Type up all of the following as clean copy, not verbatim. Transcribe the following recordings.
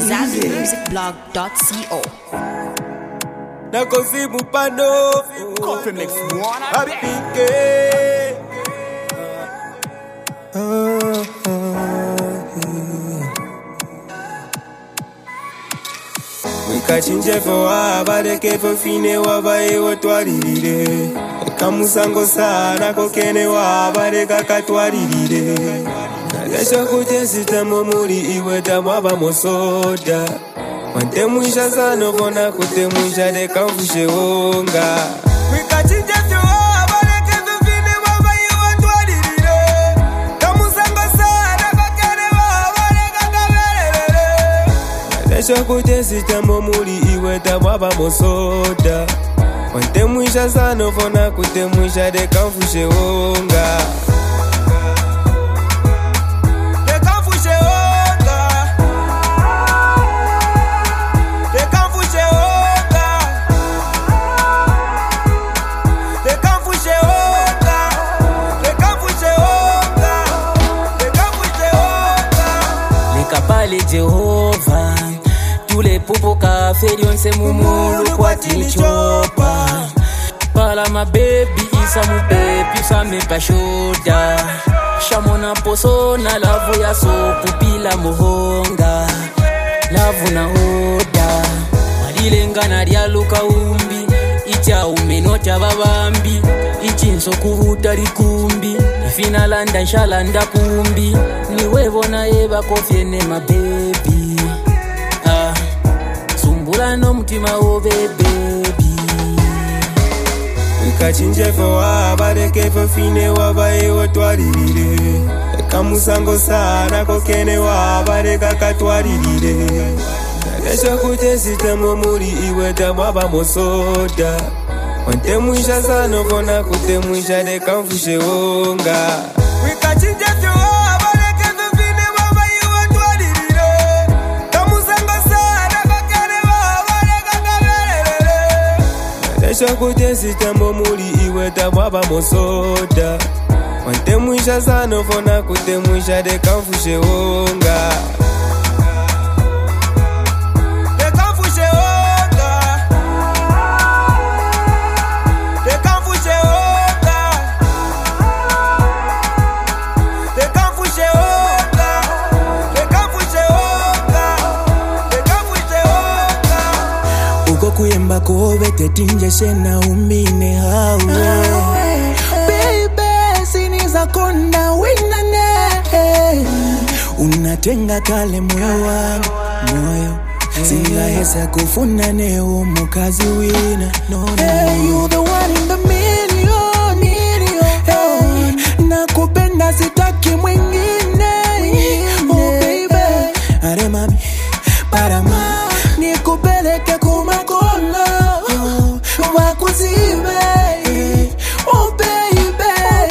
ZanMusicBlog.co. Nakozimu pano Coffee mix one apike Wikachinje fowa bareke fofine wabaye watwaririre Kamusango sana kokene wa bareka katwaririre Nalesha kute sitamo muri iwe tamwaba mosoda Wante mwisha sana vona kute mwisha de kamfushe onga Wikachinje fowa bareke fofine wabaye watwaririre Kamusango sana kokene wa bareka katwaririre Nalesha kute sitamo muri iwe tamwaba mosoda Wante mwisha sana vona kute mwisha de kamfushe onga Kapale Jehova Tule pupo ka ferion se mumulu kwa tichopa Pala ma baby isa mu baby sa me pa shoda Shamona poso na lavu ya so pupila muhonga Lavu na hoda Malilenga na dialuka umbi Icha umenota babambi Ichinso kuhuta likumbi Ifina landa nshalanda kumbi Niwevo na eba kofiene ma baby Sumbula no mtima o baby Wikachinje fowa bareke fofine wabaye watwaririre Kamusango sana kokene wa bareka katwaririre Nalesha kute sitamo muri iwe tamwaba mosoda Wante mwisha sana vona kute mwisha de kamfushe onga Wikachinje fowa bareke fofine wabaye watwaririre Kamusango sana kokene wa bareka katwaririre Nalesha kute sitamo muri iwe tamwaba mosoda Wante mwisha sana vona kute mwisha de kamfushe onga Kuyemba kobe tetinje shena umbine hawe Baby siniza konda winane Unatenga kale moyo wangu moyo Singahesa kufuna neo mukazi wina Hey you the one in the million Nakupenda sitaki mwingine Oh baby Are mami para ma Nikupeleke kumakono Wakuzibe Oh baby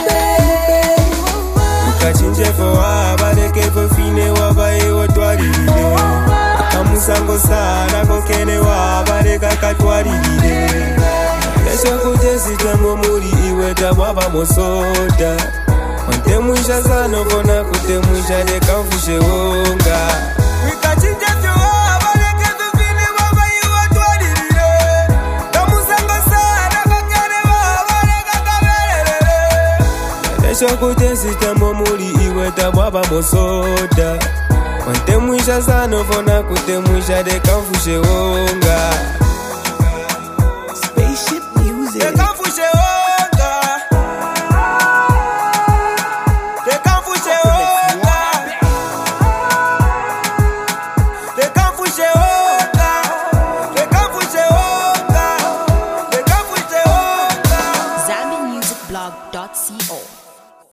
Wikachinje fowa bareke fofine wabaye watwaririre Kamusango sana kokene wa bareka katwaririre Nalesha kute sitamo muri iwe tamwaba mosoda Wante mwisha sana vona kute mwisha de kamfushe onga Wikachinje fowa bareke fofine wabaye watwaririre Kamusango sana kokene wa bareka katwaririre Nalesha kute sitamo muri iwe tamwaba mosoda Wante mwisha sana vona kute mwisha de kamfushe onga